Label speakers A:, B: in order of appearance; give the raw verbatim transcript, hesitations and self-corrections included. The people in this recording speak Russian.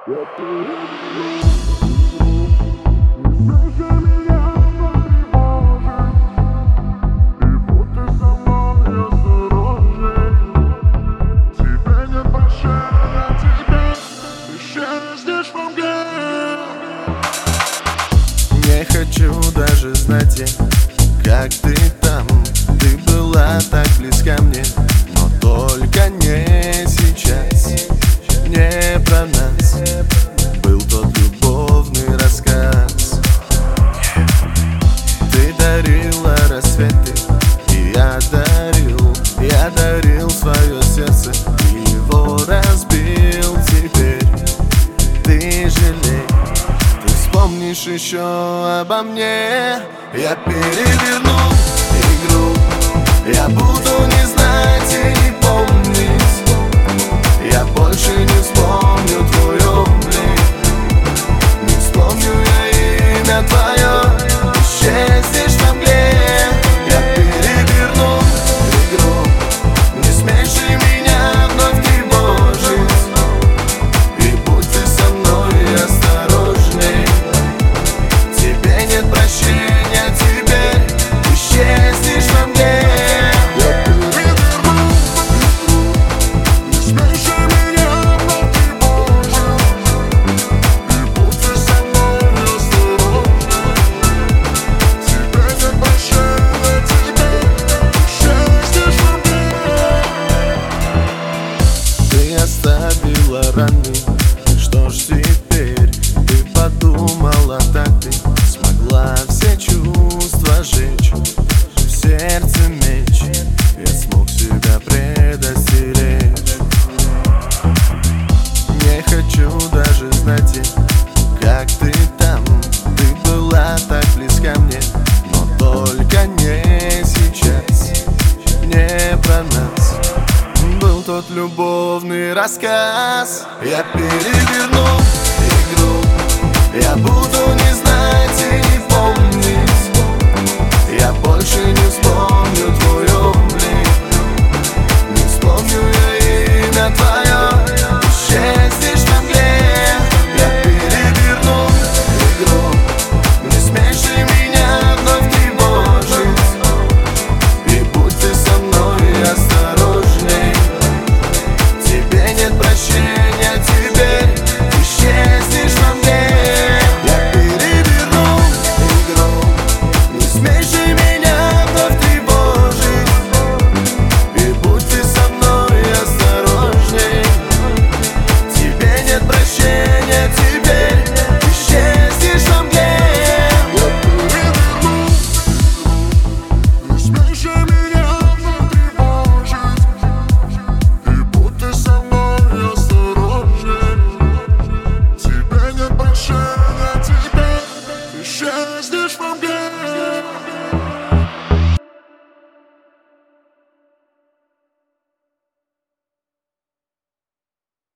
A: Не хочу даже знать я, как ты там. Ты была так близка мне, но только не сейчас. Не про нас был тот любовный рассказ. Ты дарила рассветы, и я дарил, я дарил свое сердце, и его разбил. Теперь ты жалей, ты вспомнишь еще обо мне. Я переверну игру, я буду не знать и не помнить. Я больше не вспомню твой облик, не вспомню я имя твое. Исчезнешь во мгле. Я переверну игру, не смеши меня вновь тревожить. И будь ты со мной осторожней, тебе нет прощения, теперь исчезнешь во мгле. Оставила раны, что ж теперь? Ты подумала так, ты смогла все чувства сжечь, в сердце меч. Я смог себя предостеречь. Не хочу даже знать я, как ты там. Ты была так близка мне, но только не сейчас. Не про нас был тот любовный рассказ. Я переверну игру, я буду не